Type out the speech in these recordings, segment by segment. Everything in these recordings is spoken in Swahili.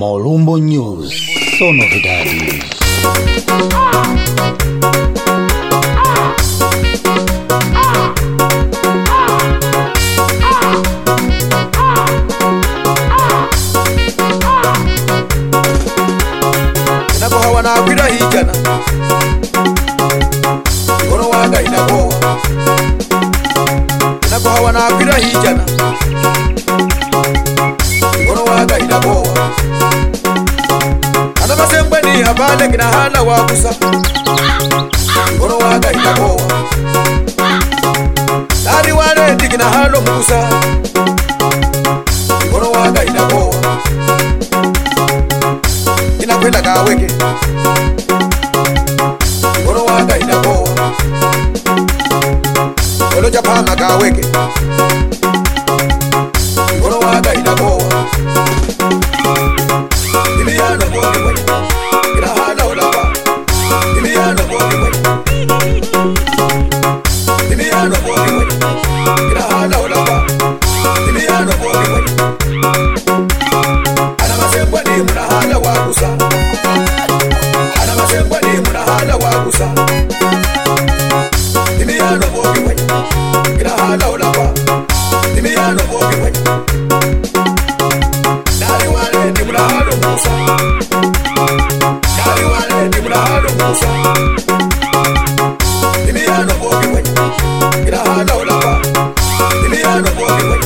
Molumbo News, só novidades. Na kwira hijana Ngoro waga inagoa Inagoa na kwira hijana Ngoro waga inagoa Ana masembwe ni habale kina hala wakusa Ngoro waga inagoa Dari wale tikina halo musa Ngoro waga inagoa Inakwenda kaweke Ngoro waga inagoa Olo japama kaweke Ngoro waga inagoa Iliano mwoni mwenye Kila hala ulapa Iliano mwoni mwenye Iliano mwoni mwenye Kila hala ulapa Iliano mwoni mwenye Ana masembwa ni muna hala wakusa Ana masembwa ni muna hala wakusa Iliano mwoni mwenye Kila hala ulapa Iliano mwoni mwenye Dari wale ni muna hala musa Dari wale ni muna hala musa Iliano mwoni mwenye Kila hala ulapa Iliano mwoni mwenye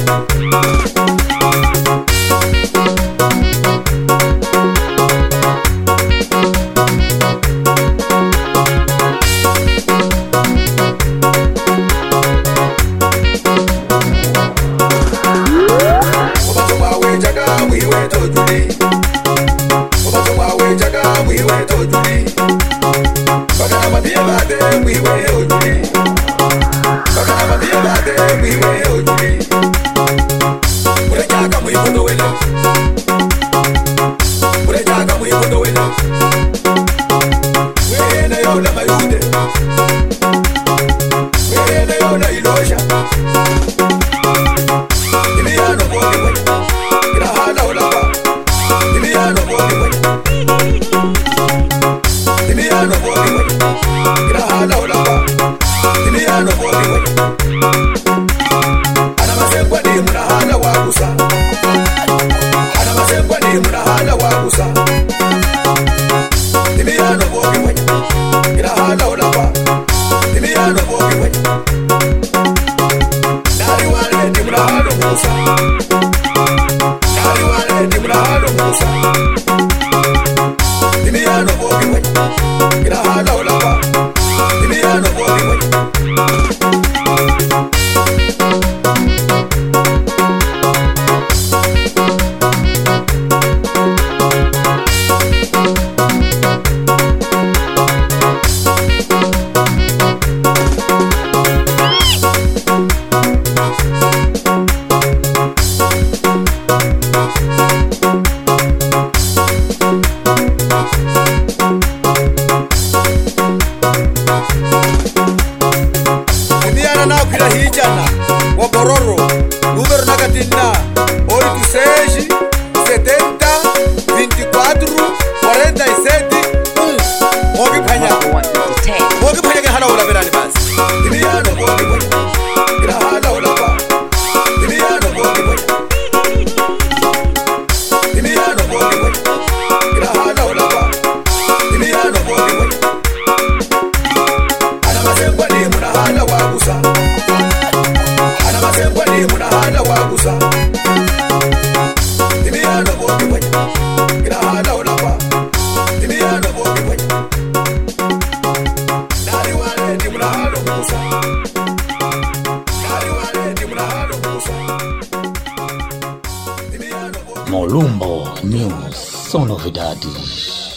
Molumbo News, só novidades.